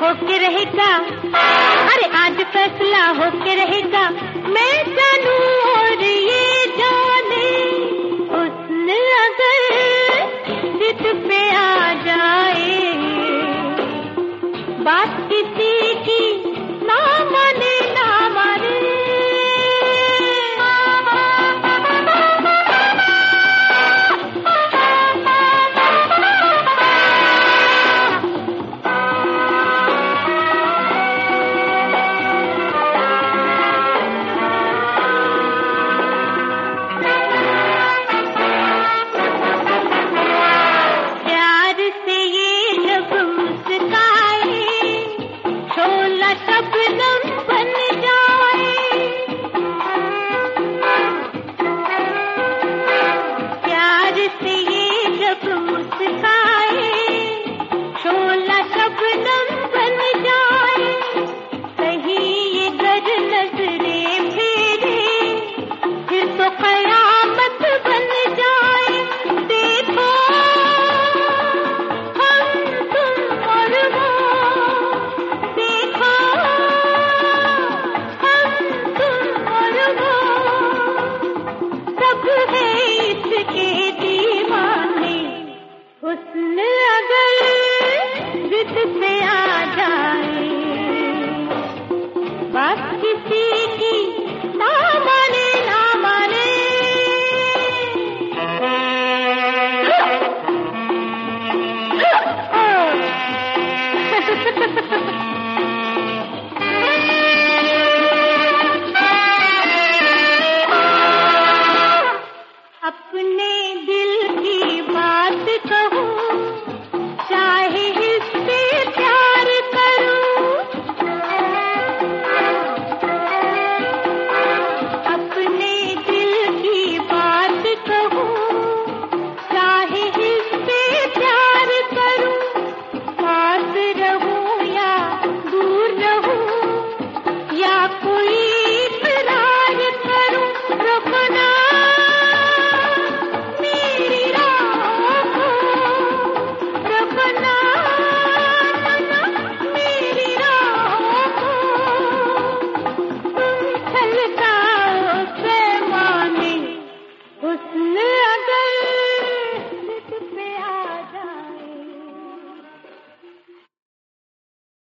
होके रहेगा, अरे आज फैसला होके रहेगा, मैं जानूं और ये जाने, हुस्न अगर जिद पे आ जाए, बात किसी की ना माने ना माने। हुस्न अगर जिद पे आ जाए, बात किसी की ना माने ना माने। अपने दिल की बात कहूँ, चाहे इससे प्यार करूँ, अपने दिल की बात कहूँ, चाहे इससे प्यार करूँ, पास रहूँ या दूर रहूँ, या कोई